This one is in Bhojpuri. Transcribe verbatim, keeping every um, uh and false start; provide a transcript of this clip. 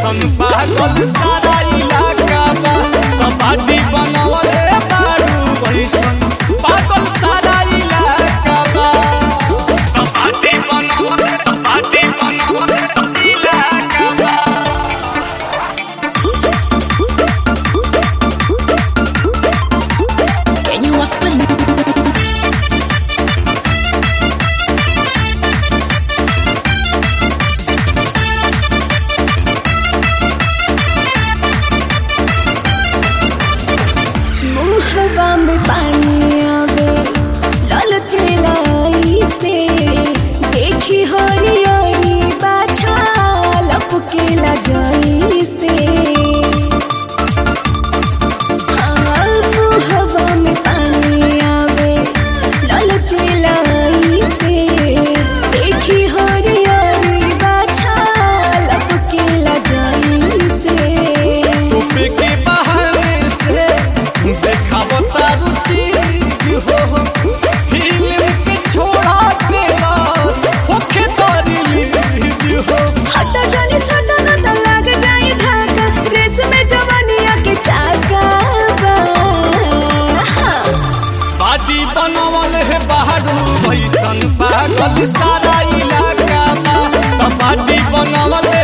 भैसन पागल सारा इलाका बा कबाड़ी बनावले बारू भैसन पागल सारा इलाका बा कबाड़ी बनावले कबाड़ी बनावले इलाका बा हवा में पानी आवे ललचेलाई से देखी हरी हरी बाछा लपकेला जाई से हाँ, हवा में पानी आवे ललचेलाई से देखी हरी हरी बाछा लपकेला जाई से टोपे के बहाने से देखावो तारू चीज हो फिल्म के छोड़ा देला होखे तारी लीज हो हटा जानी सटा न लग जाए धागा रेस में जवानिया के चाका बा बाडी बनावल है बहारू भैसन पागल सारा इलाका बा बाडी बनावल